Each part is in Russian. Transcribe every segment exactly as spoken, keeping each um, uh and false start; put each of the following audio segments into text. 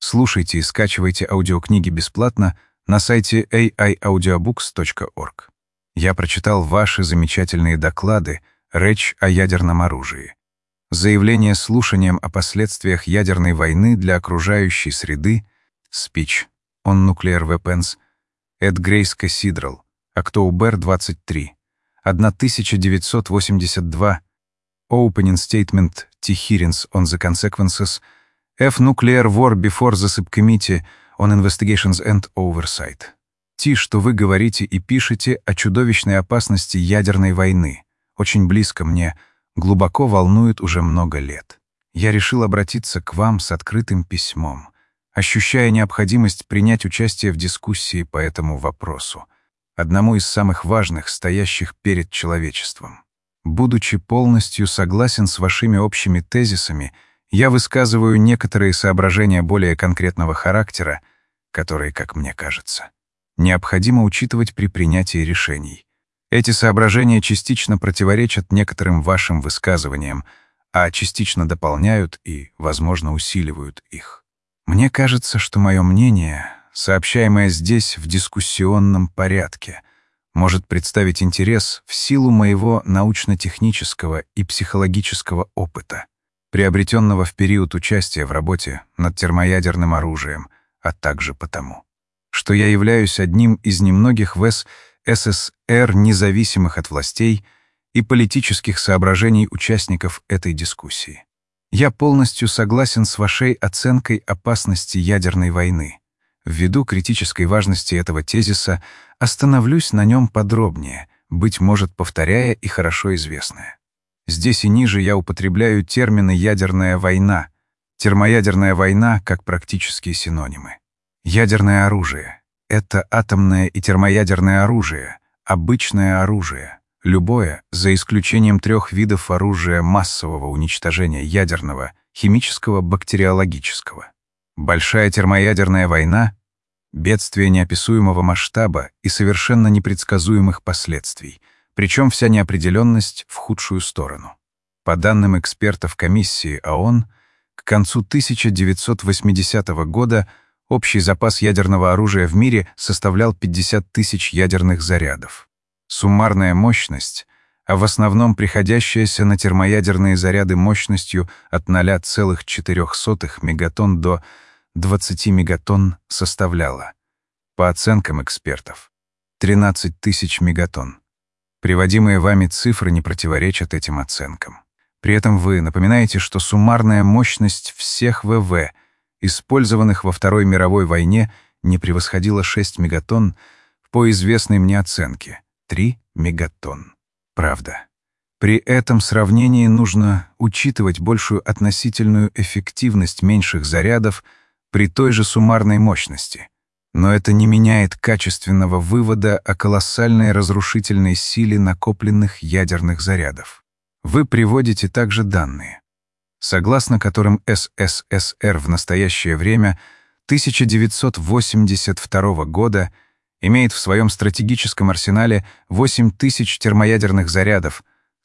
Слушайте и скачивайте аудиокниги бесплатно на сайте эй ай аудиобукс точка орг. Я прочитал ваши замечательные доклады «Речь о ядерном оружии». Заявление слушанием о последствиях ядерной войны для окружающей среды, Speech on Nuclear Weapons, Эд Грейс Cathedral, Октобер двадцать три, тысяча девятьсот восемьдесят два, Opening Statement T. Hearings on the Consequences, F. Nuclear War Before the Subcommittee on Investigations and Oversight. Ти, что вы говорите и пишете о чудовищной опасности ядерной войны, очень близко мне, глубоко волнует уже много лет. Я решил обратиться к вам с открытым письмом, ощущая необходимость принять участие в дискуссии по этому вопросу, одному из самых важных, стоящих перед человечеством. Будучи полностью согласен с вашими общими тезисами, я высказываю некоторые соображения более конкретного характера, которые, как мне кажется, необходимо учитывать при принятии решений. Эти соображения частично противоречат некоторым вашим высказываниям, а частично дополняют и, возможно, усиливают их. Мне кажется, что мое мнение, сообщаемое здесь в дискуссионном порядке, может представить интерес в силу моего научно-технического и психологического опыта, приобретенного в период участия в работе над термоядерным оружием, а также потому, что я являюсь одним из немногих в эс эс эс эр независимых от властей и политических соображений участников этой дискуссии. Я полностью согласен с вашей оценкой опасности ядерной войны. Ввиду критической важности этого тезиса остановлюсь на нем подробнее, быть может, повторяя и хорошо известное. Здесь и ниже я употребляю термины «ядерная война», «термоядерная война» как практические синонимы. Ядерное оружие — это атомное и термоядерное оружие, обычное оружие, любое, за исключением трех видов оружия массового уничтожения: ядерного, химического, бактериологического. Большая термоядерная война — бедствие неописуемого масштаба и совершенно непредсказуемых последствий, причем вся неопределенность в худшую сторону. По данным экспертов комиссии ООН, к концу тысяча девятьсот восьмидесятого года общий запас ядерного оружия в мире составлял пятьдесят тысяч ядерных зарядов. Суммарная мощность, а в основном приходящаяся на термоядерные заряды мощностью от ноль целых четыре сотых мегатонн до двадцати мегатонн, составляла, по оценкам экспертов, тринадцать тысяч мегатонн. Приводимые вами цифры не противоречат этим оценкам. При этом вы напоминаете, что суммарная мощность всех вэ вэ, использованных во Второй мировой войне, не превосходила шесть мегатонн по известной мне оценке — три мегатонн. Правда. При этом сравнении нужно учитывать большую относительную эффективность меньших зарядов при той же суммарной мощности. Но это не меняет качественного вывода о колоссальной разрушительной силе накопленных ядерных зарядов. Вы приводите также данные, согласно которым эс эс эс эр в настоящее время тысяча девятьсот восемьдесят второго года имеет в своем стратегическом арсенале восемь тысяч термоядерных зарядов,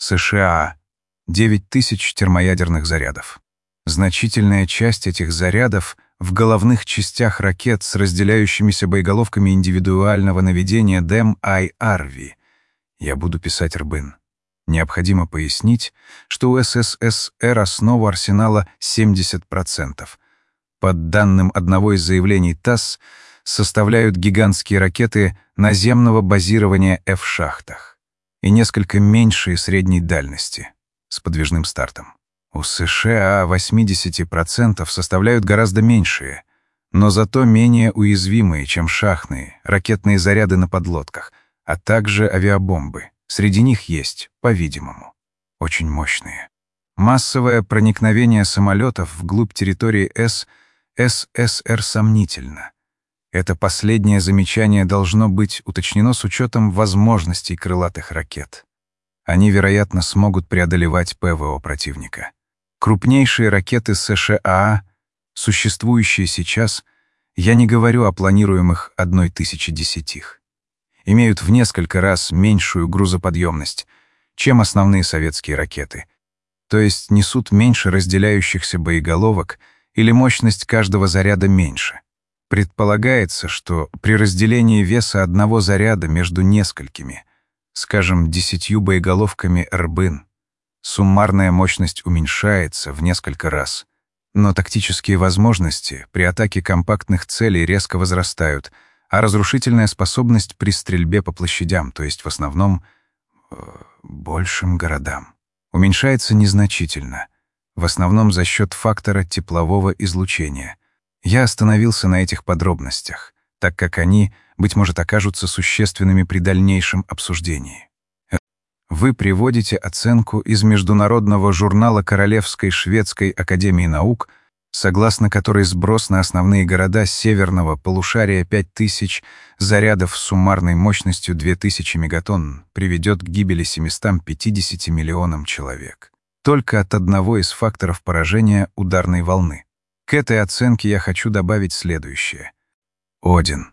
США — девять тысяч термоядерных зарядов. Значительная часть этих зарядов в головных частях ракет с разделяющимися боеголовками индивидуального наведения ДЭМ-ай-ар-ви. Я буду писать РБИН. Необходимо пояснить, что у эс эс эс эр основу арсенала семьдесят процентов. Под данным одного из заявлений ТАСС, составляют гигантские ракеты наземного базирования F-шахтах и несколько меньшие средней дальности с подвижным стартом. У США восемьдесят процентов составляют гораздо меньшие, но зато менее уязвимые, чем шахтные, ракетные заряды на подлодках, а также авиабомбы. Среди них есть, по-видимому, очень мощные. Массовое проникновение самолетов вглубь территории эс эс эс эр сомнительно. Это последнее замечание должно быть уточнено с учетом возможностей крылатых ракет. Они, вероятно, смогут преодолевать ПВО противника. Крупнейшие ракеты США, существующие сейчас, я не говорю о планируемых одной тысячи десятых, имеют в несколько раз меньшую грузоподъемность, чем основные советские ракеты, то есть несут меньше разделяющихся боеголовок или мощность каждого заряда меньше. Предполагается, что при разделении веса одного заряда между несколькими, скажем, десятью боеголовками эр-бин, суммарная мощность уменьшается в несколько раз, но тактические возможности при атаке компактных целей резко возрастают, а разрушительная способность при стрельбе по площадям, то есть в основном э, большим городам, уменьшается незначительно, в основном за счет фактора теплового излучения. Я остановился на этих подробностях, так как они, быть может, окажутся существенными при дальнейшем обсуждении. Вы приводите оценку из Международного журнала Королевской шведской академии наук, согласно которой сброс на основные города северного полушария пять тысяч зарядов с суммарной мощностью две тысячи мегатонн приведет к гибели семистам пятидесяти миллионам человек. Только от одного из факторов поражения ударной волны. К этой оценке я хочу добавить следующее. Один.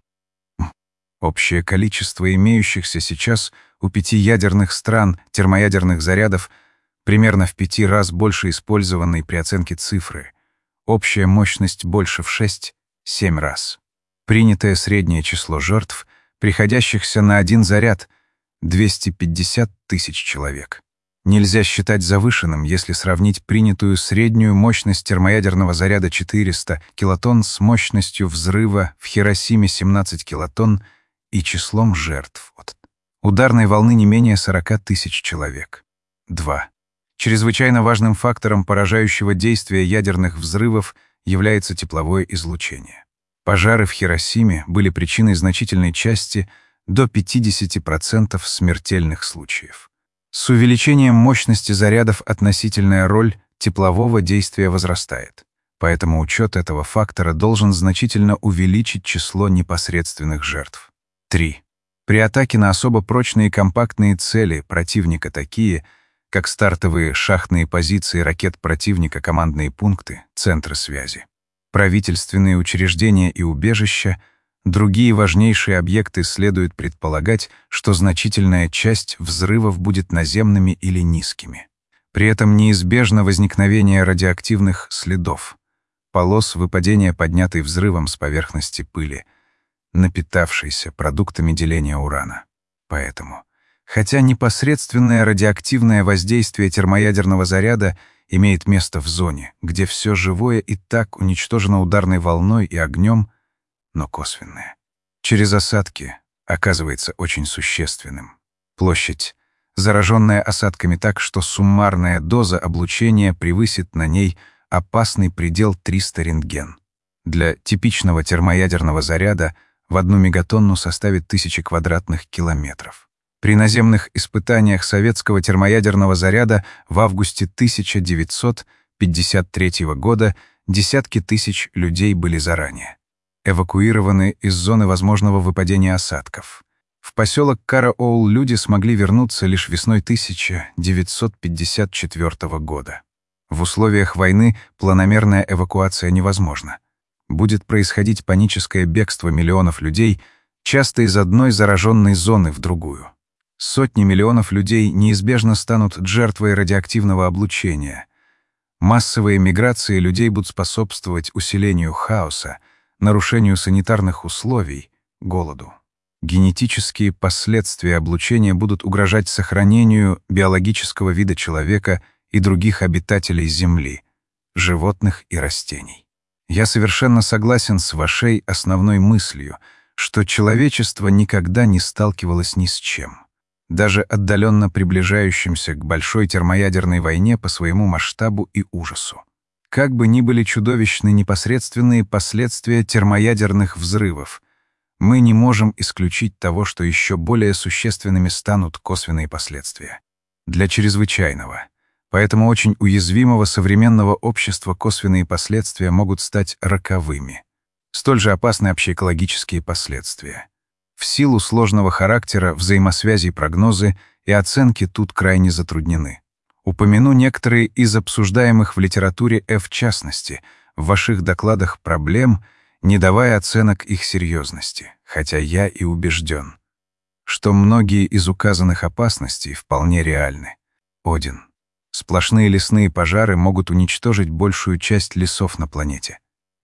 Общее количество имеющихся сейчас у пяти ядерных стран термоядерных зарядов примерно в пяти раз больше использованной при оценке цифры. Общая мощность больше в шесть-семь раз. Принятое среднее число жертв, приходящихся на один заряд — двести пятьдесят тысяч человек. Нельзя считать завышенным, если сравнить принятую среднюю мощность термоядерного заряда четыреста килотонн с мощностью взрыва в Хиросиме семнадцать килотонн и числом жертв от ударной волны не менее сорока тысяч человек. два. Чрезвычайно важным фактором поражающего действия ядерных взрывов является тепловое излучение. Пожары в Хиросиме были причиной значительной части до пятидесяти процентов смертельных случаев. С увеличением мощности зарядов относительная роль теплового действия возрастает, поэтому учет этого фактора должен значительно увеличить число непосредственных жертв. три. При атаке на особо прочные компактные цели противника, такие как стартовые шахтные позиции ракет противника, командные пункты, центры связи, правительственные учреждения и убежища, другие важнейшие объекты, следует предполагать, что значительная часть взрывов будет наземными или низкими. При этом неизбежно возникновение радиоактивных следов, полос выпадения, поднятой взрывом с поверхности пыли, напитавшейся продуктами деления урана. Поэтому, хотя непосредственное радиоактивное воздействие термоядерного заряда имеет место в зоне, где все живое и так уничтожено ударной волной и огнем, но косвенное, через осадки, оказывается очень существенным. Площадь, зараженная осадками так, что суммарная доза облучения превысит на ней опасный предел триста рентген. Для типичного термоядерного заряда в одну мегатонну составит тысячи квадратных километров. При наземных испытаниях советского термоядерного заряда в августе тысяча девятьсот пятьдесят третьего года десятки тысяч людей были заранее эвакуированы из зоны возможного выпадения осадков. В поселок Караоул люди смогли вернуться лишь весной тысяча девятьсот пятьдесят четвёртого года. В условиях войны планомерная эвакуация невозможна. Будет происходить паническое бегство миллионов людей, часто из одной зараженной зоны в другую. Сотни миллионов людей неизбежно станут жертвой радиоактивного облучения. Массовые миграции людей будут способствовать усилению хаоса, нарушению санитарных условий, голоду. Генетические последствия облучения будут угрожать сохранению биологического вида человека и других обитателей Земли, животных и растений. Я совершенно согласен с вашей основной мыслью, что человечество никогда не сталкивалось ни с чем, даже отдаленно приближающимся к большой термоядерной войне по своему масштабу и ужасу. Как бы ни были чудовищны непосредственные последствия термоядерных взрывов, мы не можем исключить того, что еще более существенными станут косвенные последствия. Для чрезвычайного, поэтому очень уязвимого современного общества косвенные последствия могут стать роковыми. Столь же опасны общеэкологические последствия. В силу сложного характера взаимосвязи, прогнозы и оценки тут крайне затруднены. Упомяну некоторые из обсуждаемых в литературе и в частности, в ваших докладах проблем, не давая оценок их серьезности, хотя я и убежден, что многие из указанных опасностей вполне реальны. Один. Сплошные лесные пожары могут уничтожить большую часть лесов на планете.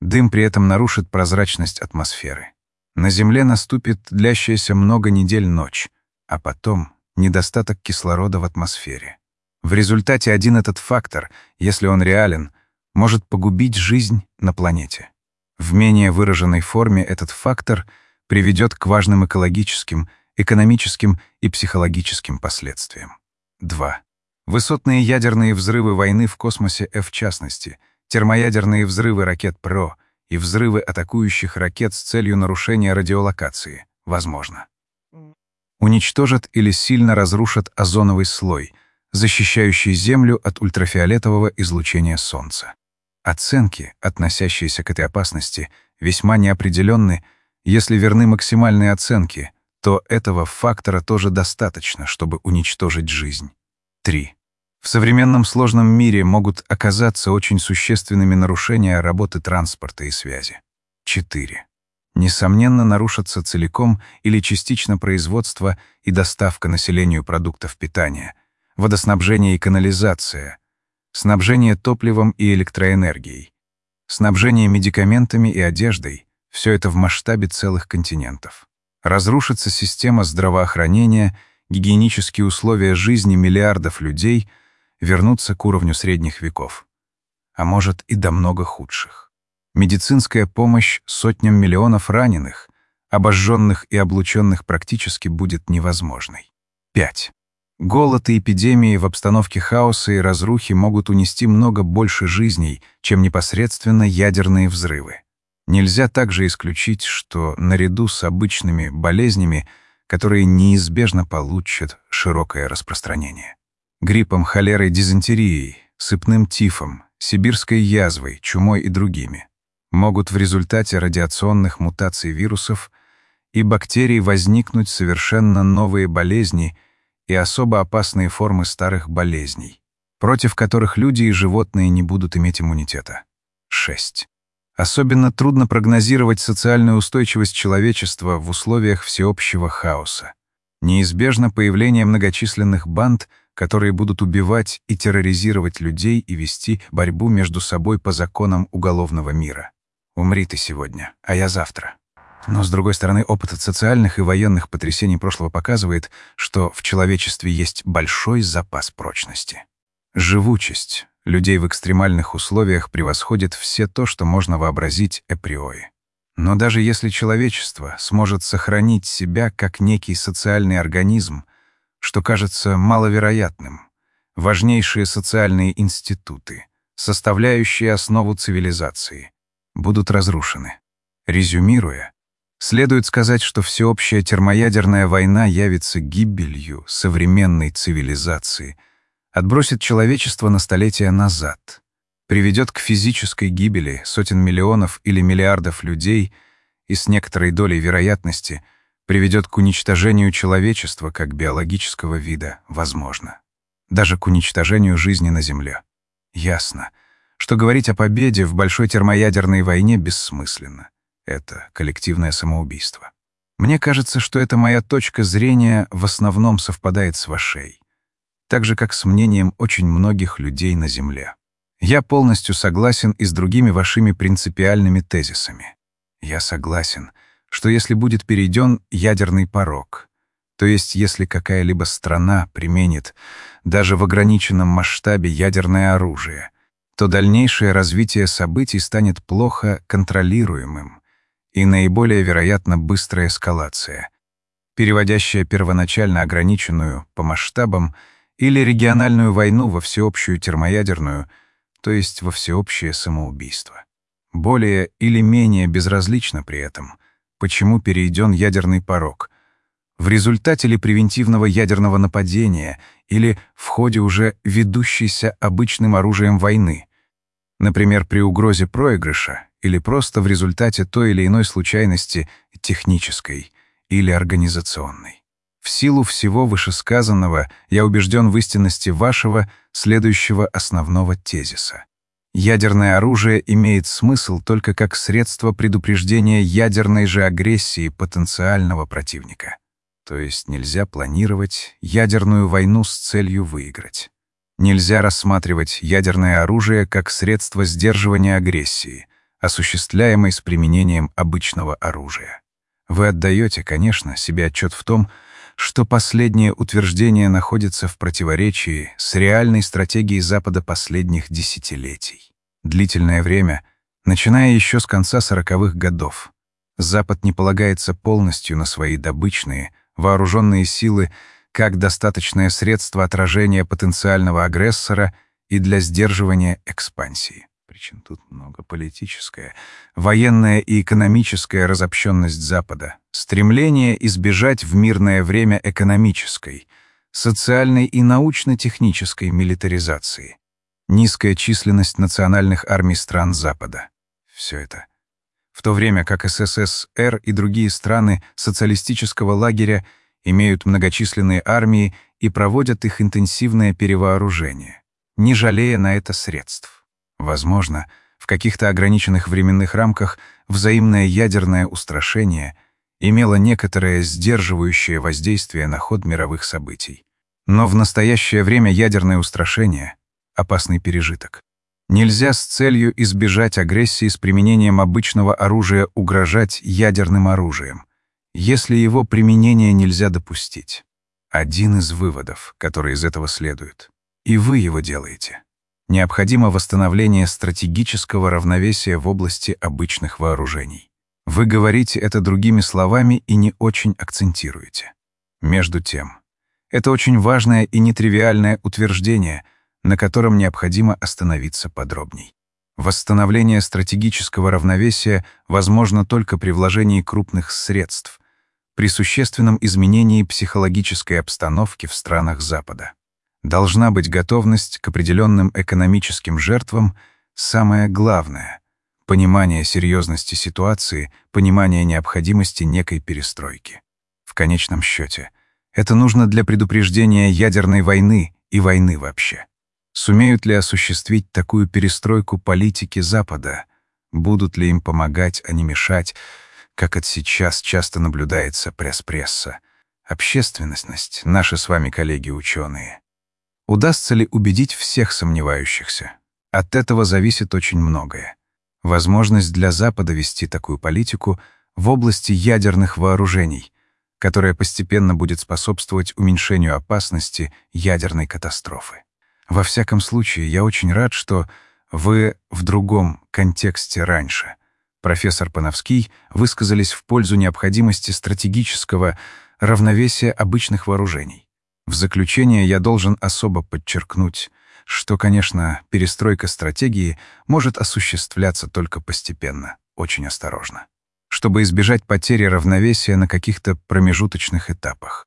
Дым при этом нарушит прозрачность атмосферы. На Земле наступит длящаяся много недель ночь, а потом недостаток кислорода в атмосфере. В результате один этот фактор, если он реален, может погубить жизнь на планете. В менее выраженной форме этот фактор приведет к важным экологическим, экономическим и психологическим последствиям. два. Высотные ядерные взрывы войны в космосе, в частности, термоядерные взрывы ракет ПРО и взрывы атакующих ракет с целью нарушения радиолокации, возможно. Уничтожат или сильно разрушат озоновый слой, защищающий Землю от ультрафиолетового излучения Солнца. Оценки, относящиеся к этой опасности, весьма неопределенны. Если верны максимальные оценки, то этого фактора тоже достаточно, чтобы уничтожить жизнь. три. В современном сложном мире могут оказаться очень существенными нарушения работы транспорта и связи. четыре. Несомненно, нарушатся целиком или частично производство и доставка населению продуктов питания, водоснабжение и канализация, снабжение топливом и электроэнергией, снабжение медикаментами и одеждой — все это в масштабе целых континентов. Разрушится система здравоохранения, гигиенические условия жизни миллиардов людей вернутся к уровню средних веков, а может и до много худших. Медицинская помощь сотням миллионов раненых, обожженных и облученных практически будет невозможной. пять. Голод и эпидемии в обстановке хаоса и разрухи могут унести много больше жизней, чем непосредственно ядерные взрывы. Нельзя также исключить, что наряду с обычными болезнями, которые неизбежно получат широкое распространение, гриппом, холерой, дизентерией, сыпным тифом, сибирской язвой, чумой и другими, могут в результате радиационных мутаций вирусов и бактерий возникнуть совершенно новые болезни и особо опасные формы старых болезней, против которых люди и животные не будут иметь иммунитета. шесть. Особенно трудно прогнозировать социальную устойчивость человечества в условиях всеобщего хаоса. Неизбежно появление многочисленных банд, которые будут убивать и терроризировать людей и вести борьбу между собой по законам уголовного мира. Умри ты сегодня, а я завтра. Но, с другой стороны, опыт от социальных и военных потрясений прошлого показывает, что в человечестве есть большой запас прочности. Живучесть людей в экстремальных условиях превосходит все то, что можно вообразить априори. Но даже если человечество сможет сохранить себя как некий социальный организм, что кажется маловероятным, важнейшие социальные институты, составляющие основу цивилизации, будут разрушены. Резюмируя, следует сказать, что всеобщая термоядерная война явится гибелью современной цивилизации, отбросит человечество на столетия назад, приведет к физической гибели сотен миллионов или миллиардов людей и с некоторой долей вероятности приведет к уничтожению человечества как биологического вида, возможно, даже к уничтожению жизни на Земле. Ясно, что говорить о победе в большой термоядерной войне бессмысленно. Это коллективное самоубийство. Мне кажется, что эта моя точка зрения в основном совпадает с вашей, так же, как с мнением очень многих людей на Земле. Я полностью согласен и с другими вашими принципиальными тезисами. Я согласен, что если будет перейден ядерный порог, то есть если какая-либо страна применит даже в ограниченном масштабе ядерное оружие, то дальнейшее развитие событий станет плохо контролируемым и наиболее вероятно быстрая эскалация, переводящая первоначально ограниченную по масштабам или региональную войну во всеобщую термоядерную, то есть во всеобщее самоубийство. Более или менее безразлично при этом, почему перейден ядерный порог, в результате ли превентивного ядерного нападения или в ходе уже ведущейся обычным оружием войны, например, при угрозе проигрыша или просто в результате той или иной случайности технической или организационной. В силу всего вышесказанного я убежден в истинности вашего следующего основного тезиса. Ядерное оружие имеет смысл только как средство предупреждения ядерной же агрессии потенциального противника. То есть нельзя планировать ядерную войну с целью выиграть. Нельзя рассматривать ядерное оружие как средство сдерживания агрессии, осуществляемой с применением обычного оружия. Вы отдаете, конечно, себе отчет в том, что последнее утверждение находится в противоречии с реальной стратегией Запада последних десятилетий. Длительное время, начиная еще с конца сороковых годов, Запад не полагается полностью на свои добычные, вооруженные силы как достаточное средство отражения потенциального агрессора и для сдерживания экспансии. Причем тут много политическое, военная и экономическая разобщенность Запада, стремление избежать в мирное время экономической, социальной и научно-технической милитаризации, низкая численность национальных армий стран Запада. Все это. В то время как СССР и другие страны социалистического лагеря имеют многочисленные армии и проводят их интенсивное перевооружение, не жалея на это средств. Возможно, в каких-то ограниченных временных рамках взаимное ядерное устрашение имело некоторое сдерживающее воздействие на ход мировых событий. Но в настоящее время ядерное устрашение — опасный пережиток. Нельзя с целью избежать агрессии с применением обычного оружия угрожать ядерным оружием, если его применение нельзя допустить. Один из выводов, который из этого следует, и вы его делаете. Необходимо восстановление стратегического равновесия в области обычных вооружений. Вы говорите это другими словами и не очень акцентируете. Между тем, это очень важное и нетривиальное утверждение, на котором необходимо остановиться подробней. Восстановление стратегического равновесия возможно только при вложении крупных средств, при существенном изменении психологической обстановки в странах Запада. Должна быть готовность к определенным экономическим жертвам, самое главное — понимание серьезности ситуации, понимание необходимости некой перестройки. В конечном счете, это нужно для предупреждения ядерной войны и войны вообще. Сумеют ли осуществить такую перестройку политики Запада? Будут ли им помогать, а не мешать, как это сейчас часто наблюдается пресс-пресса? Общественность, наши с вами коллеги-ученые. Удастся ли убедить всех сомневающихся? От этого зависит очень многое. Возможность для Запада вести такую политику в области ядерных вооружений, которая постепенно будет способствовать уменьшению опасности ядерной катастрофы. Во всяком случае, я очень рад, что вы в другом контексте раньше, профессор Пановский, высказались в пользу необходимости стратегического равновесия обычных вооружений. В заключение я должен особо подчеркнуть, что, конечно, перестройка стратегии может осуществляться только постепенно, очень осторожно, чтобы избежать потери равновесия на каких-то промежуточных этапах.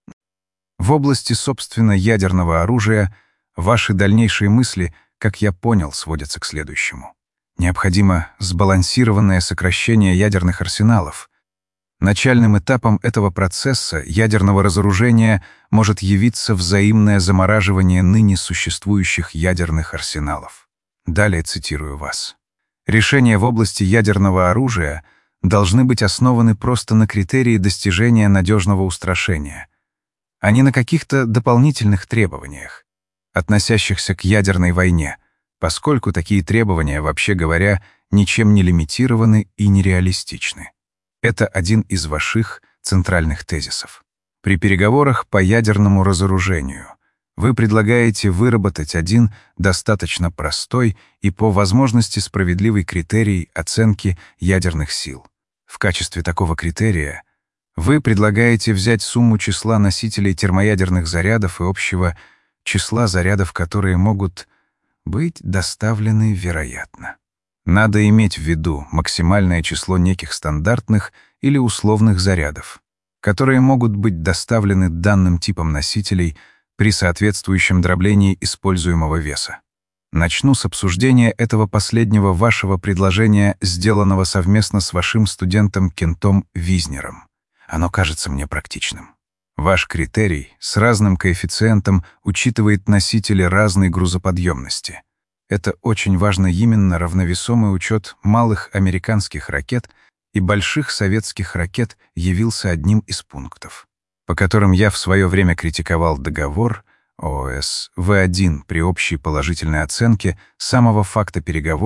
В области, собственно, ядерного оружия ваши дальнейшие мысли, как я понял, сводятся к следующему. Необходимо сбалансированное сокращение ядерных арсеналов. Начальным этапом этого процесса ядерного разоружения может явиться взаимное замораживание ныне существующих ядерных арсеналов. Далее цитирую вас. Решения в области ядерного оружия должны быть основаны просто на критерии достижения надежного устрашения, а не на каких-то дополнительных требованиях, относящихся к ядерной войне, поскольку такие требования, вообще говоря, ничем не лимитированы и нереалистичны. Это один из ваших центральных тезисов. При переговорах по ядерному разоружению вы предлагаете выработать один достаточно простой и по возможности справедливый критерий оценки ядерных сил. В качестве такого критерия вы предлагаете взять сумму числа носителей термоядерных зарядов и общего числа зарядов, которые могут быть доставлены вероятно. Надо иметь в виду максимальное число неких стандартных или условных зарядов, которые могут быть доставлены данным типом носителей при соответствующем дроблении используемого веса. Начну с обсуждения этого последнего вашего предложения, сделанного совместно с вашим студентом Кентом Визнером. Оно кажется мне практичным. Ваш критерий с разным коэффициентом учитывает носители разной грузоподъемности. Это очень важно именно равновесомый учет малых американских ракет и больших советских ракет явился одним из пунктов, по которым я в свое время критиковал договор ООС В один при общей положительной оценке самого факта переговоров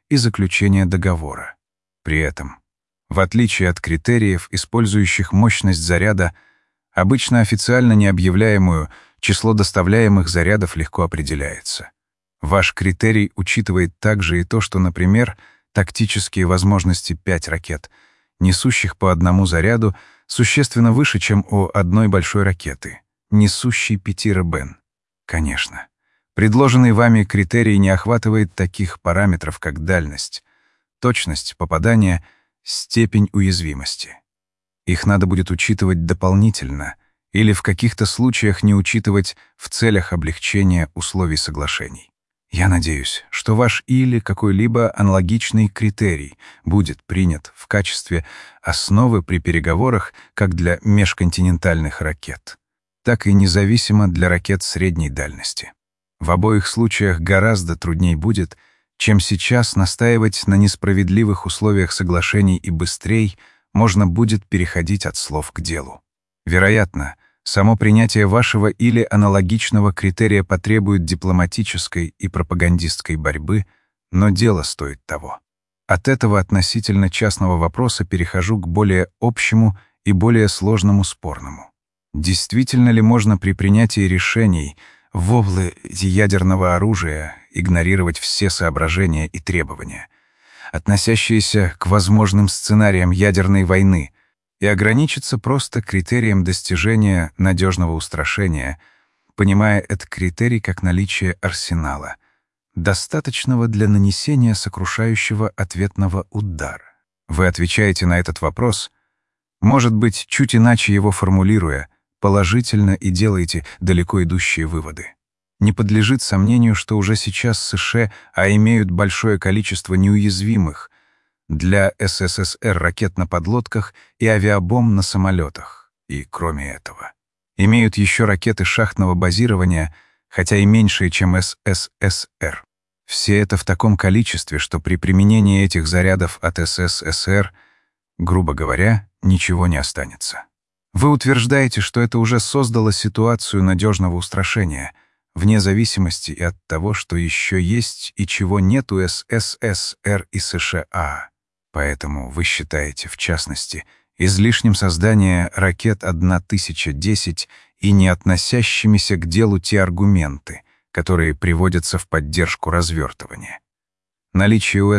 и заключения договора. При этом, в отличие от критериев, использующих мощность заряда, обычно официально необъявляемую, число доставляемых зарядов легко определяется. Ваш критерий учитывает также и то, что, например, тактические возможности пять ракет, несущих по одному заряду, существенно выше, чем у одной большой ракеты, несущей пяти РБН. Конечно, предложенный вами критерий не охватывает таких параметров, как дальность, точность попадания, степень уязвимости. Их надо будет учитывать дополнительно или в каких-то случаях не учитывать в целях облегчения условий соглашений. Я надеюсь, что ваш или какой-либо аналогичный критерий будет принят в качестве основы при переговорах как для межконтинентальных ракет, так и независимо для ракет средней дальности. В обоих случаях гораздо трудней будет, чем сейчас настаивать на несправедливых условиях соглашений, и быстрей можно будет переходить от слов к делу. Вероятно, само принятие вашего или аналогичного критерия потребует дипломатической и пропагандистской борьбы, но дело стоит того. От этого относительно частного вопроса перехожу к более общему и более сложному спорному. Действительно ли можно при принятии решений в области ядерного оружия игнорировать все соображения и требования, относящиеся к возможным сценариям ядерной войны, и ограничиться просто критерием достижения надежного устрашения, понимая этот критерий как наличие арсенала, достаточного для нанесения сокрушающего ответного удара? Вы отвечаете на этот вопрос, может быть, чуть иначе его формулируя, положительно, и делаете далеко идущие выводы. Не подлежит сомнению, что уже сейчас США а имеют большое количество неуязвимых для СССР ракет на подлодках и авиабомб на самолетах, и, кроме этого, имеют еще ракеты шахтного базирования, хотя и меньшие, чем СССР. Все это в таком количестве, что при применении этих зарядов от СССР, грубо говоря, ничего не останется. Вы утверждаете, что это уже создало ситуацию надежного устрашения, вне зависимости и от того, что еще есть и чего нет у СССР и США. Поэтому вы считаете, в частности, излишним создание ракет тысяча десять и не относящимися к делу те аргументы, которые приводятся в поддержку развертывания. Наличие у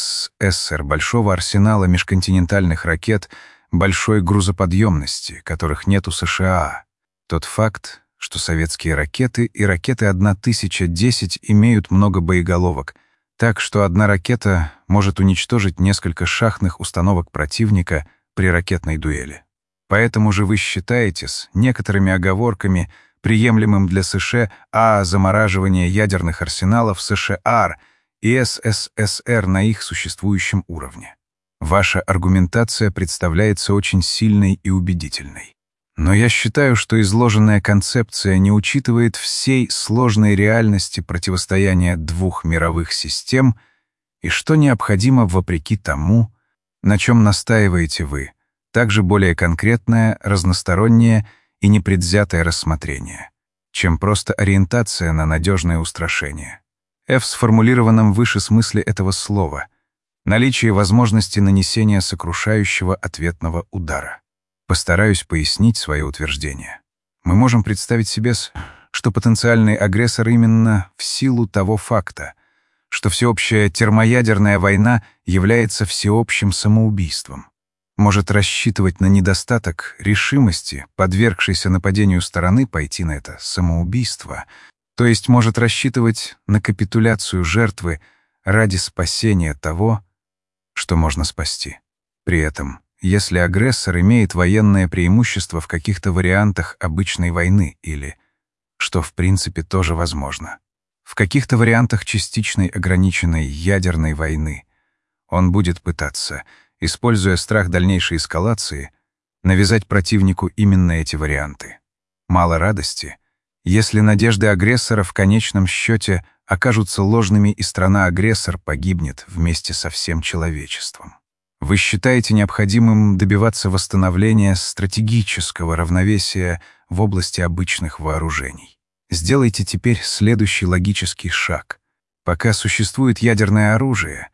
СССР большого арсенала межконтинентальных ракет большой грузоподъемности, которых нет у США. Тот факт, что советские ракеты и ракеты тысяча десять имеют много боеголовок, так что одна ракета может уничтожить несколько шахтных установок противника при ракетной дуэли. Поэтому же вы считаете с некоторыми оговорками приемлемым для США а замораживание ядерных арсеналов США и СССР на их существующем уровне. Ваша аргументация представляется очень сильной и убедительной. Но я считаю, что изложенная концепция не учитывает всей сложной реальности противостояния двух мировых систем и что необходимо вопреки тому, на чем настаиваете вы, также более конкретное, разностороннее и непредвзятое рассмотрение, чем просто ориентация на надежное устрашение. В сформулированном выше смысле этого слова — наличие возможности нанесения сокрушающего ответного удара. Постараюсь пояснить свое утверждение. Мы можем представить себе, что потенциальный агрессор именно в силу того факта, что всеобщая термоядерная война является всеобщим самоубийством, может рассчитывать на недостаток решимости, подвергшейся нападению стороны, пойти на это самоубийство, то есть может рассчитывать на капитуляцию жертвы ради спасения того, что можно спасти. При этом, если агрессор имеет военное преимущество в каких-то вариантах обычной войны или, что в принципе тоже возможно, в каких-то вариантах частичной ограниченной ядерной войны, он будет пытаться, используя страх дальнейшей эскалации, навязать противнику именно эти варианты. Мало радости, если надежды агрессора в конечном счете окажутся ложными и страна-агрессор погибнет вместе со всем человечеством. Вы считаете необходимым добиваться восстановления стратегического равновесия в области обычных вооружений. Сделайте теперь следующий логический шаг. Пока существует ядерное оружие,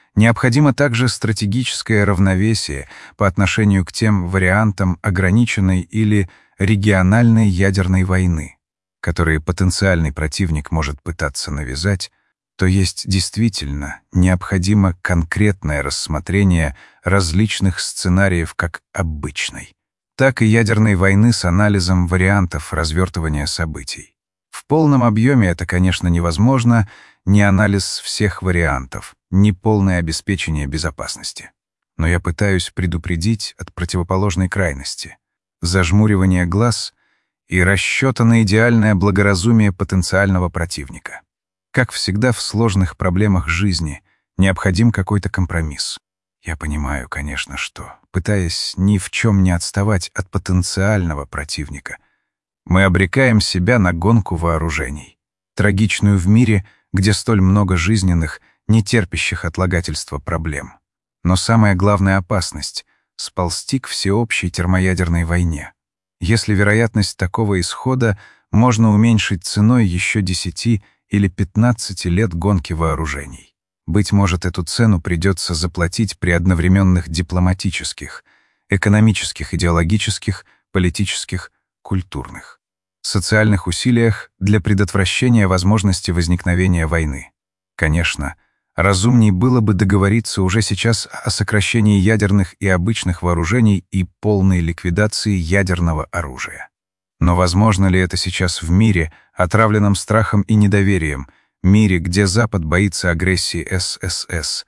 Необходимо также стратегическое равновесие по отношению к тем вариантам ограниченной или региональной ядерной войны, которые потенциальный противник может пытаться навязать, то есть действительно необходимо конкретное рассмотрение различных сценариев как обычной, так и ядерной войны с анализом вариантов развертывания событий. В полном объеме это, конечно, невозможно, ни анализ всех вариантов, ни полное обеспечение безопасности. Но я пытаюсь предупредить от противоположной крайности — зажмуривание глаз и расчета на идеальное благоразумие потенциального противника. Как всегда в сложных проблемах жизни, необходим какой-то компромисс. Я понимаю, конечно, что, пытаясь ни в чем не отставать от потенциального противника, мы обрекаем себя на гонку вооружений, трагичную в мире, где столь много жизненных, не терпящих отлагательства проблем. Но самая главная опасность — сползти к всеобщей термоядерной войне. Если вероятность такого исхода можно уменьшить ценой еще десяти или пятнадцати лет гонки вооружений. Быть может, эту цену придется заплатить при одновременных дипломатических, экономических, идеологических, политических, культурных, социальных усилиях для предотвращения возможности возникновения войны. Конечно, разумней было бы договориться уже сейчас о сокращении ядерных и обычных вооружений и полной ликвидации ядерного оружия. Но возможно ли это сейчас в мире, отравленном страхом и недоверием, мире, где Запад боится агрессии ССС,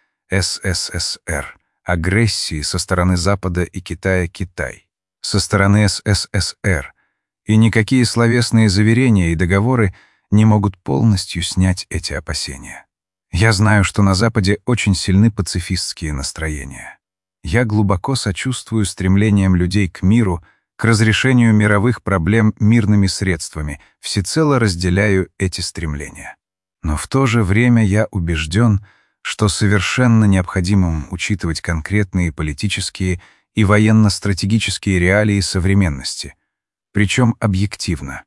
СССР, агрессии со стороны Запада и Китая Китай, со стороны СССР, и никакие словесные заверения и договоры не могут полностью снять эти опасения. Я знаю, что на Западе очень сильны пацифистские настроения. Я глубоко сочувствую стремлениям людей к миру, к разрешению мировых проблем мирными средствами, всецело разделяю эти стремления. Но в то же время я убежден, что совершенно необходимо учитывать конкретные политические и военно-стратегические реалии современности, причем объективно,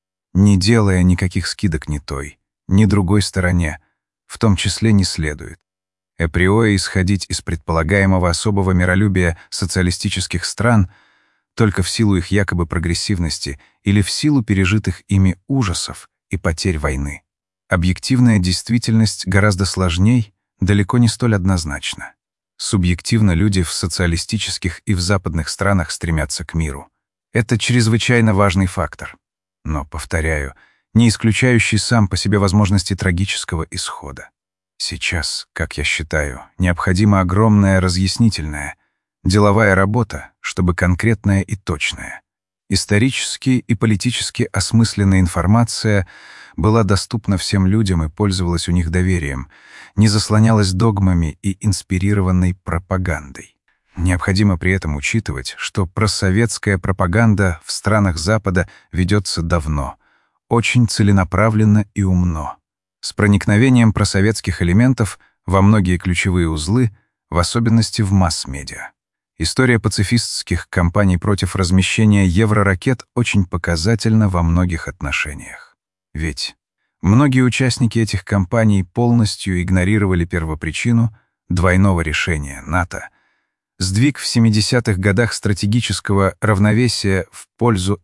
не делая никаких скидок ни той, ни другой стороне, в том числе не следует априори исходить из предполагаемого особого миролюбия социалистических стран только в силу их якобы прогрессивности или в силу пережитых ими ужасов и потерь войны. Объективная действительность гораздо сложней, далеко не столь однозначна. Субъективно люди в социалистических и в западных странах стремятся к миру. Это чрезвычайно важный фактор. Но, повторяю, не исключающий сам по себе возможности трагического исхода. Сейчас, как я считаю, необходима огромная разъяснительная, деловая работа, чтобы конкретная и точная, исторически и политически осмысленная информация была доступна всем людям и пользовалась у них доверием, не заслонялась догмами и инспирированной пропагандой. Необходимо при этом учитывать, что просоветская пропаганда в странах Запада ведется давно, очень целенаправленно и умно, с проникновением просоветских элементов во многие ключевые узлы, в особенности в масс-медиа. История пацифистских кампаний против размещения евроракет очень показательна во многих отношениях. Ведь многие участники этих кампаний полностью игнорировали первопричину двойного решения НАТО, сдвиг в семидесятых годах стратегического равновесия в пользу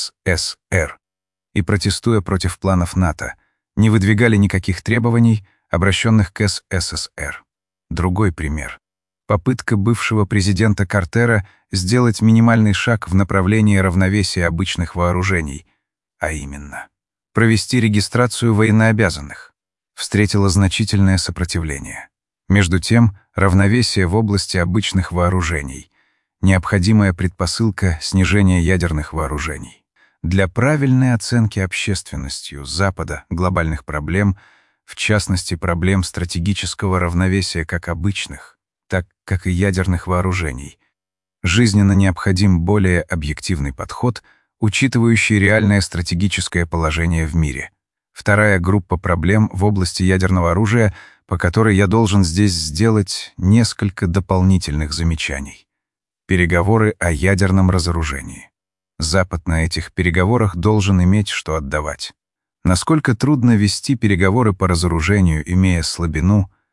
СССР, и, протестуя против планов НАТО, не выдвигали никаких требований, обращенных к СССР. Другой пример. Попытка бывшего президента Картера сделать минимальный шаг в направлении равновесия обычных вооружений, а именно провести регистрацию военнообязанных, встретила значительное сопротивление. Между тем, равновесие в области обычных вооружений — необходимая предпосылка снижения ядерных вооружений. Для правильной оценки общественностью Запада глобальных проблем, в частности проблем стратегического равновесия как обычных, так как и ядерных вооружений, жизненно необходим более объективный подход, учитывающий реальное стратегическое положение в мире. Вторая группа проблем в области ядерного оружия, по которой я должен здесь сделать несколько дополнительных замечаний. Переговоры о ядерном разоружении. Запад на этих переговорах должен иметь что отдавать. Насколько трудно вести переговоры по разоружению, имея слабину,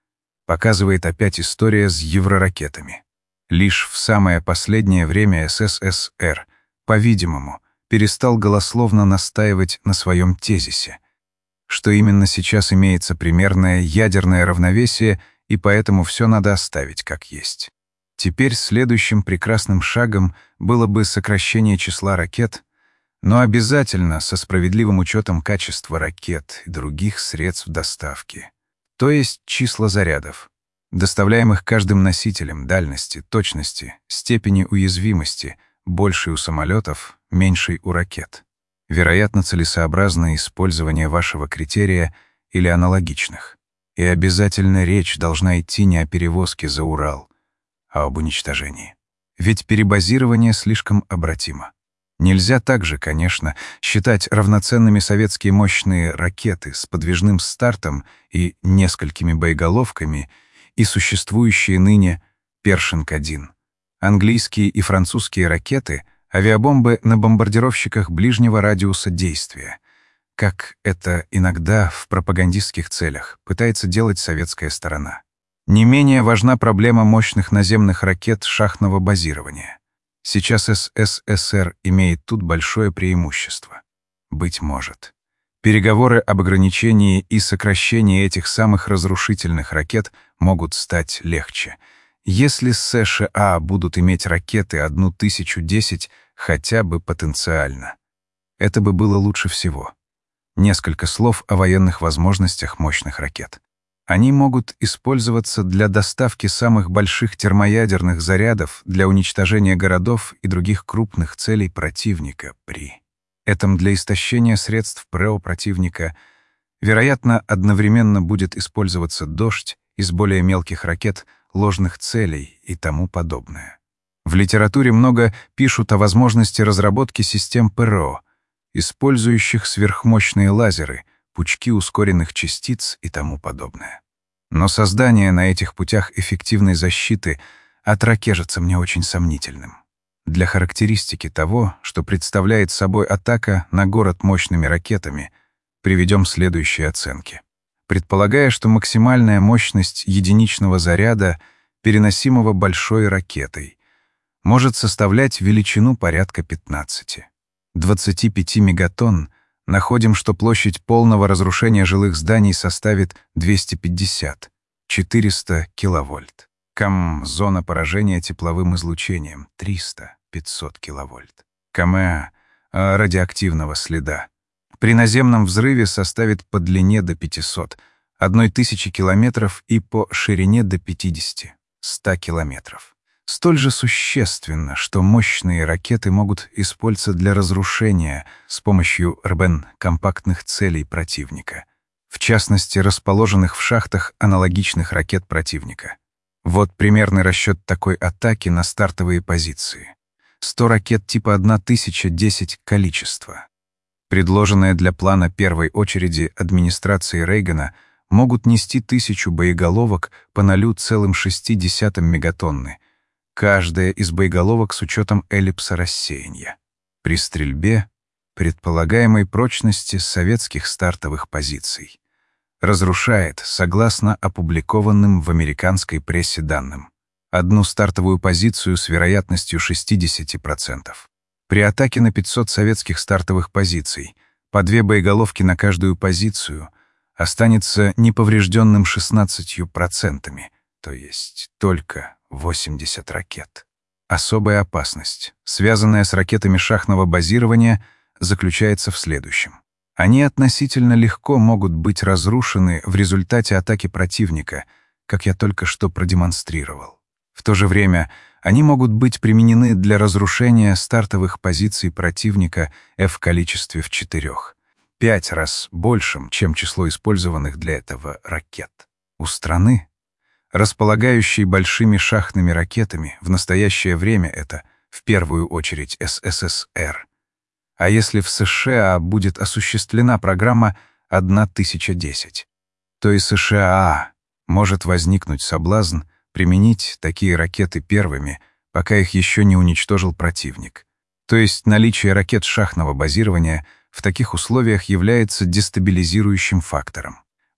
показывает опять история с евроракетами. Лишь в самое последнее время СССР, по-видимому, перестал голословно настаивать на своем тезисе, что именно сейчас имеется примерное ядерное равновесие, и поэтому все надо оставить как есть. Теперь следующим прекрасным шагом было бы сокращение числа ракет, но обязательно со справедливым учетом качества ракет и других средств доставки, то есть числа зарядов, доставляемых каждым носителем, дальности, точности, степени уязвимости, большей у самолетов, меньшей у ракет. Вероятно, целесообразное использование вашего критерия или аналогичных. И обязательно речь должна идти не о перевозке за Урал, а об уничтожении. Ведь перебазирование слишком обратимо. Нельзя также, конечно, считать равноценными советские мощные ракеты с подвижным стартом и несколькими боеголовками и существующие ныне Першинг один, английские и французские ракеты, авиабомбы на бомбардировщиках ближнего радиуса действия, как это иногда в пропагандистских целях пытается делать советская сторона. Не менее важна проблема мощных наземных ракет шахтного базирования. Сейчас СССР имеет тут большое преимущество. Быть может. Переговоры об ограничении и сокращении этих самых разрушительных ракет могут стать легче, если США будут иметь ракеты одну тысячу десять хотя бы потенциально. Это бы было лучше всего. Несколько слов о военных возможностях мощных ракет. Они могут использоваться для доставки самых больших термоядерных зарядов для уничтожения городов и других крупных целей противника при этом для истощения средств ПРЭО противника. Вероятно, одновременно будет использоваться дождь из более мелких ракет, ложных целей и тому подобное. В литературе много пишут о возможности разработки систем ПРО, использующих сверхмощные лазеры, пучки ускоренных частиц и тому подобное. Но создание на этих путях эффективной защиты от ракежится мне очень сомнительным. Для характеристики того, что представляет собой атака на город мощными ракетами, приведем следующие оценки. Предполагая, что максимальная мощность единичного заряда, переносимого большой ракетой, может составлять величину порядка пятнадцати двадцати пяти мегатонн, находим, что площадь полного разрушения жилых зданий составит двести пятьдесят — четыреста киловольт. Км. Зона поражения тепловым излучением — триста — пятьсот киловольт. Км. Радиоактивного следа при наземном взрыве составит по длине до пятисот — одной тысячи километров и по ширине до пятидесяти — ста километров. Столь же существенно, что мощные ракеты могут использоваться для разрушения с помощью РБН компактных целей противника, в частности, расположенных в шахтах аналогичных ракет противника. Вот примерный расчет такой атаки на стартовые позиции. сто ракет типа одна тысяча десять количество, предложенное для плана первой очереди администрации Рейгана, могут нести тысячу боеголовок по ноль целых шесть десятых мегатонны, каждая из боеголовок с учетом эллипса рассеяния. При стрельбе предполагаемой прочности советских стартовых позиций разрушает, согласно опубликованным в американской прессе данным, одну стартовую позицию с вероятностью шестьдесят процентов. При атаке на пятьсот советских стартовых позиций по две боеголовки на каждую позицию останется неповрежденным шестнадцатью процентами, то есть только восемьдесят ракет. Особая опасность, связанная с ракетами шахтного базирования, заключается в следующем. Они относительно легко могут быть разрушены в результате атаки противника, как я только что продемонстрировал. В то же время они могут быть применены для разрушения стартовых позиций противника F в количестве в четырех, пять раз большим, чем число использованных для этого ракет. У страны, располагающей большими шахтными ракетами, в настоящее время это, в первую очередь, СССР. А если в США будет осуществлена программа одна тысяча десять, то и США может возникнуть соблазн применить такие ракеты первыми, пока их еще не уничтожил противник. То есть наличие ракет шахтного базирования в таких условиях является дестабилизирующим фактором.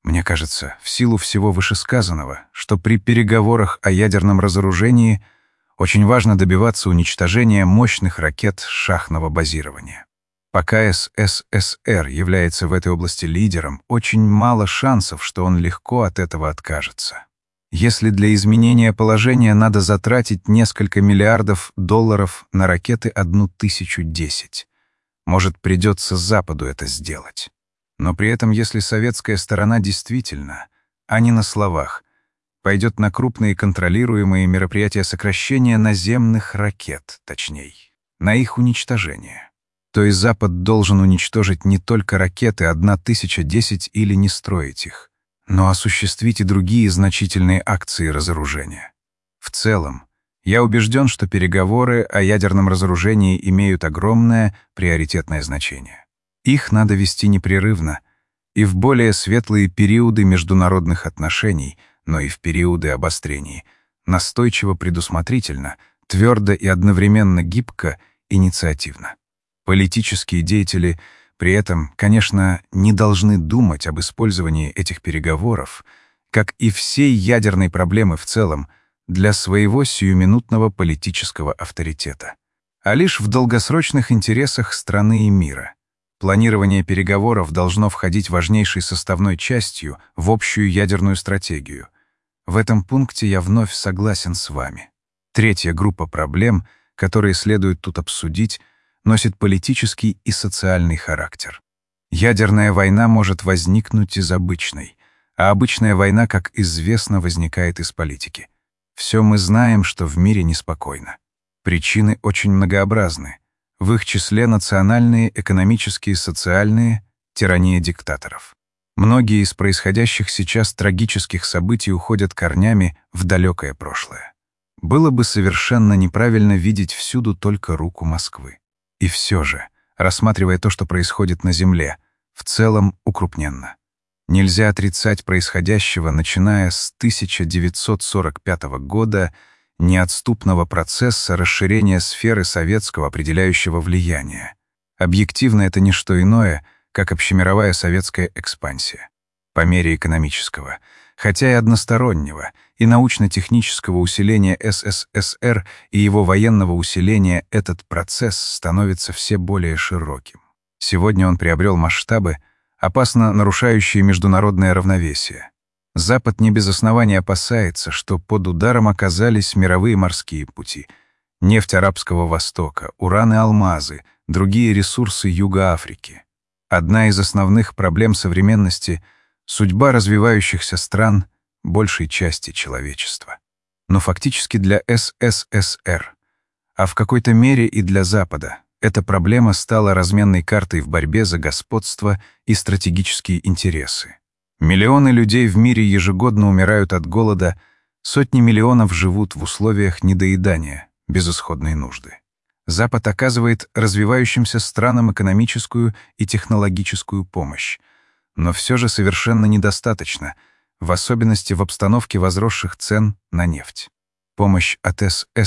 Мне кажется, в силу всего вышесказанного, что при переговорах о ядерном разоружении очень важно добиваться уничтожения мощных ракет шахтного базирования. Пока СССР является в этой области лидером, очень мало шансов, что он легко от этого откажется. Если для изменения положения надо затратить несколько миллиардов долларов на ракеты одну тысячу десять, может, придется Западу это сделать. Но при этом, если советская сторона действительно, а не на словах, пойдет на крупные контролируемые мероприятия сокращения наземных ракет, точней, на их уничтожение, то и Запад должен уничтожить не только ракеты одна тысяча десять или не строить их, но осуществить и другие значительные акции разоружения. В целом, я убежден, что переговоры о ядерном разоружении имеют огромное приоритетное значение. Их надо вести непрерывно и в более светлые периоды международных отношений, но и в периоды обострений, настойчиво, предусмотрительно, твердо и одновременно гибко, инициативно. Политические деятели при этом, конечно, не должны думать об использовании этих переговоров, как и всей ядерной проблемы в целом, для своего сиюминутного политического авторитета, а лишь в долгосрочных интересах страны и мира. Планирование переговоров должно входить важнейшей составной частью в общую ядерную стратегию. В этом пункте я вновь согласен с вами. Третья группа проблем, которые следует тут обсудить, носит политический и социальный характер. Ядерная война может возникнуть из обычной, а обычная война, как известно, возникает из политики. Все мы знаем, что в мире неспокойно. Причины очень многообразны. В их числе национальные, экономические, социальные, тирания диктаторов. Многие из происходящих сейчас трагических событий уходят корнями в далекое прошлое. Было бы совершенно неправильно видеть всюду только руку Москвы. И все же, рассматривая то, что происходит на Земле, в целом укрупненно. Нельзя отрицать происходящего, начиная с тысяча девятьсот сорок пятого года, неотступного процесса расширения сферы советского определяющего влияния. Объективно это не что иное, как общемировая советская экспансия. По мере экономического, хотя и одностороннего, и научно-технического усиления СССР и его военного усиления этот процесс становится все более широким. Сегодня он приобрел масштабы, опасно нарушающие международное равновесие. Запад не без основания опасается, что под ударом оказались мировые морские пути, нефть Арабского Востока, уран и алмазы, другие ресурсы Юга Африки. Одна из основных проблем современности — судьба развивающихся стран большей части человечества. Но фактически для СССР, а в какой-то мере и для Запада, эта проблема стала разменной картой в борьбе за господство и стратегические интересы. Миллионы людей в мире ежегодно умирают от голода, сотни миллионов живут в условиях недоедания, безысходной нужды. Запад оказывает развивающимся странам экономическую и технологическую помощь, но все же совершенно недостаточно, в особенности в обстановке возросших цен на нефть. Помощь от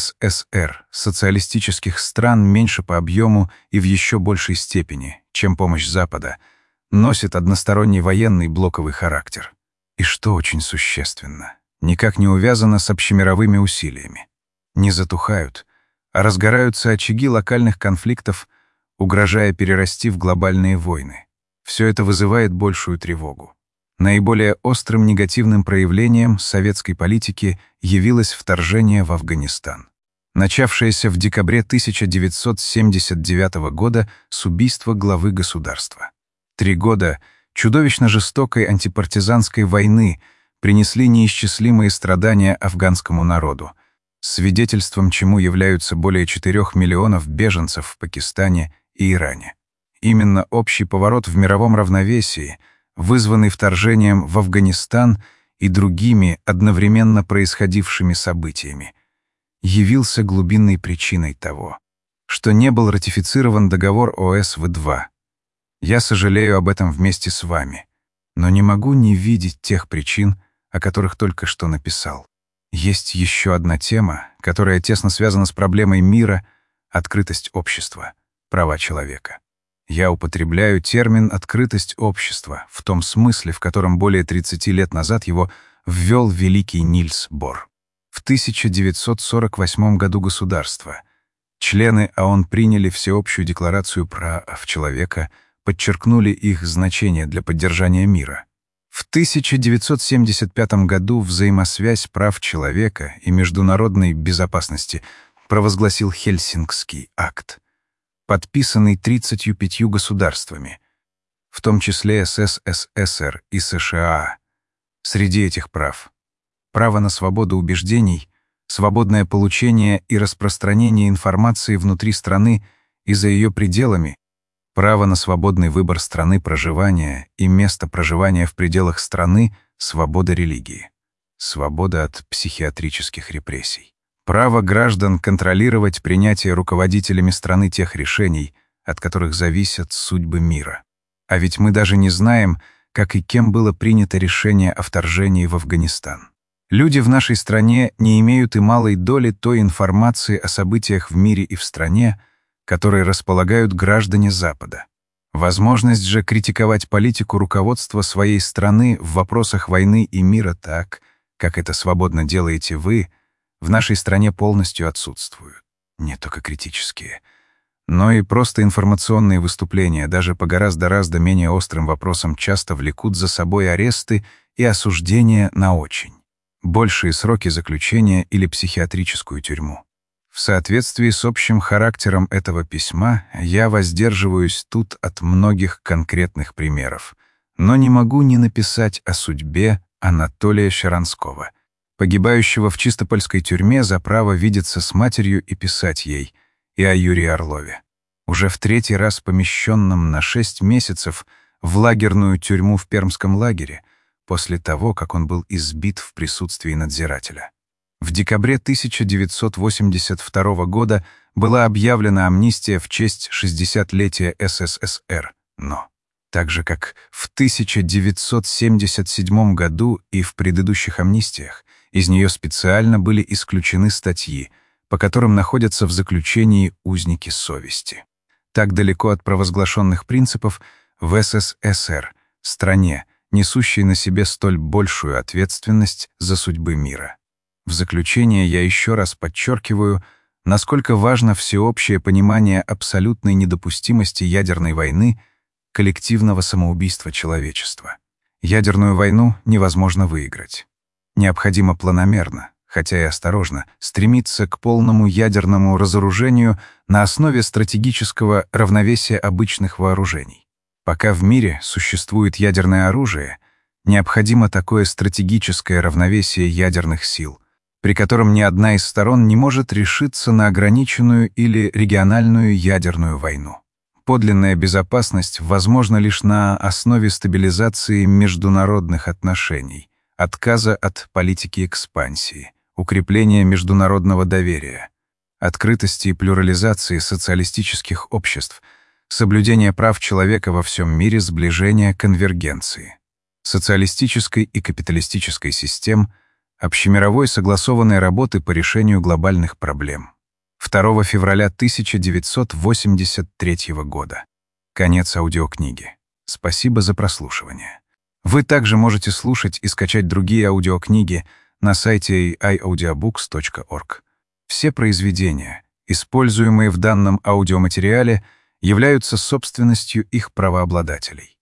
СССР, социалистических стран меньше по объему и в еще большей степени, чем помощь Запада, носит односторонний военный блоковый характер. И что очень существенно, никак не увязано с общемировыми усилиями. Не затухают, а разгораются очаги локальных конфликтов, угрожая перерасти в глобальные войны. Все это вызывает большую тревогу. Наиболее острым негативным проявлением советской политики явилось вторжение в Афганистан, начавшееся в декабре тысяча девятьсот семьдесят девятого года с убийства главы государства. Три года чудовищно жестокой антипартизанской войны принесли неисчислимые страдания афганскому народу, свидетельством чему являются более четырех миллионов беженцев в Пакистане и Иране. Именно общий поворот в мировом равновесии, вызванный вторжением в Афганистан и другими одновременно происходившими событиями, явился глубинной причиной того, что не был ратифицирован договор О С В два. Я сожалею об этом вместе с вами, но не могу не видеть тех причин, о которых только что написал. Есть еще одна тема, которая тесно связана с проблемой мира — открытость общества, права человека. Я употребляю термин «открытость общества» в том смысле, в котором более тридцати лет назад его ввел великий Нильс Бор. В тысяча девятьсот сорок восьмом году государства члены ООН приняли Всеобщую декларацию прав человека, подчеркнули их значение для поддержания мира. В тысяча девятьсот семьдесят пятом году взаимосвязь прав человека и международной безопасности провозгласил Хельсинкский акт, подписанный тридцатью пятью государствами, в том числе СССР и США. Среди этих прав право на свободу убеждений, свободное получение и распространение информации внутри страны и за ее пределами, право на свободный выбор страны проживания и место проживания в пределах страны, свобода религии, свобода от психиатрических репрессий, право граждан контролировать принятие руководителями страны тех решений, от которых зависят судьбы мира. А ведь мы даже не знаем, как и кем было принято решение о вторжении в Афганистан. Люди в нашей стране не имеют и малой доли той информации о событиях в мире и в стране, которые располагают граждане Запада. Возможность же критиковать политику руководства своей страны в вопросах войны и мира так, как это свободно делаете вы, в нашей стране полностью отсутствуют. Не только критические, но и просто информационные выступления, даже по гораздо-гораздо менее острым вопросам, часто влекут за собой аресты и осуждения на очень большие сроки заключения или психиатрическую тюрьму. В соответствии с общим характером этого письма я воздерживаюсь тут от многих конкретных примеров, но не могу не написать о судьбе Анатолия Щеранского, погибающего в Чистопольской тюрьме за право видеться с матерью и писать ей, и о Юрии Орлове, уже в третий раз помещенном на шесть месяцев в лагерную тюрьму в Пермском лагере, после того, как он был избит в присутствии надзирателя. В декабре тысяча девятьсот восемьдесят второго года была объявлена амнистия в честь шестидесятилетия СССР, но, так же как в тысяча девятьсот семьдесят седьмом году и в предыдущих амнистиях, из нее специально были исключены статьи, по которым находятся в заключении узники совести. Так далеко от провозглашенных принципов в СССР, стране, несущей на себе столь большую ответственность за судьбы мира. В заключение я еще раз подчеркиваю, насколько важно всеобщее понимание абсолютной недопустимости ядерной войны, коллективного самоубийства человечества. Ядерную войну невозможно выиграть. Необходимо планомерно, хотя и осторожно, стремиться к полному ядерному разоружению на основе стратегического равновесия обычных вооружений. Пока в мире существует ядерное оружие, необходимо такое стратегическое равновесие ядерных сил, при котором ни одна из сторон не может решиться на ограниченную или региональную ядерную войну. Подлинная безопасность возможна лишь на основе стабилизации международных отношений, отказа от политики экспансии, укрепления международного доверия, открытости и плюрализации социалистических обществ, соблюдения прав человека во всем мире, сближения, конвергенции, социалистической и капиталистической систем, общемировой согласованной работы по решению глобальных проблем. второго февраля тысяча девятьсот восемьдесят третьего года. Конец аудиокниги. Спасибо за прослушивание. Вы также можете слушать и скачать другие аудиокниги на сайте эй ай аудиобукс точка орг. Все произведения, используемые в данном аудиоматериале, являются собственностью их правообладателей.